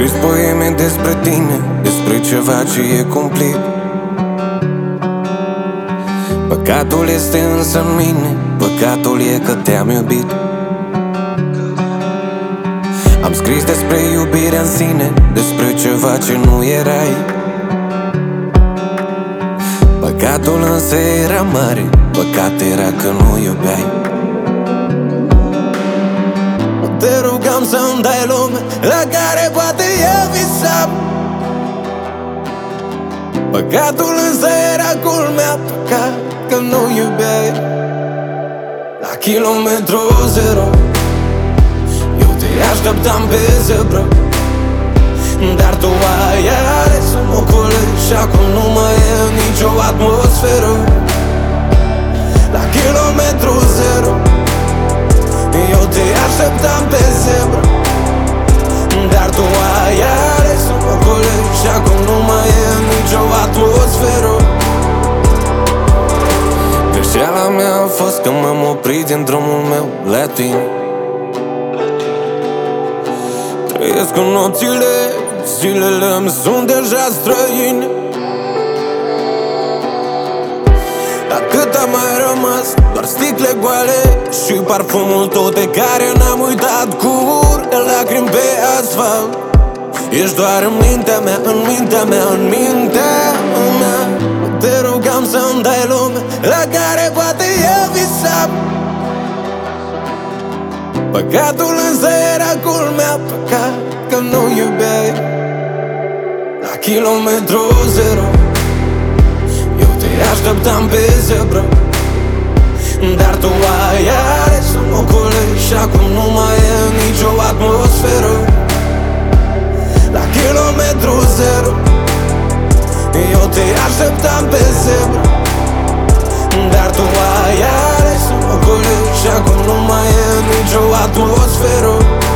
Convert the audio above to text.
scris poeme despre tine, despre ceva ce e cumplit. Păcatul este însă în mine, păcatul e că te-am iubit. Am scris despre iubirea în sine, despre ceva ce nu erai. Păcatul însă era mare, păcat era că nu iubeai. Te rugam să-mi dai lume la care poate eu visam. Păcatul însă era culmea, păcat că nu iubeai. La kilometru zero eu te așteptam pe zebră, dar tu ai ales să mă colegi și acum nu mai e nicio atmosferă. La kilometru zero eu te așteptam pe zebră, dar tu ai ales să mă colegi și acum nu mai e nicio atmosferă. Greșeala mea a fost că m-am oprit din drumul meu la tine. Trăiesc cu nopțile, zilele îmi sunt deja străine. Dar cât a mai rămas, doar sticle goale și parfumul tot de care n-am uitat, cu de lacrimi pe asfalt. Ești doar în mintea mea, în mintea mea, în mintea mea. Te rugam să-mi dai lume la care poate eu visam. Păcatul însă era culmea, păcat că nu iubeai. La kilometru zero eu te așteptam pe zebră, dar tu ai ales să mă colegi și acum nu mai e nicio atmosferă. La kilometru zero eu te așteptam pe zebră, dar tu ai ales să mă colegi și acum nu mai e nicio atmosferă.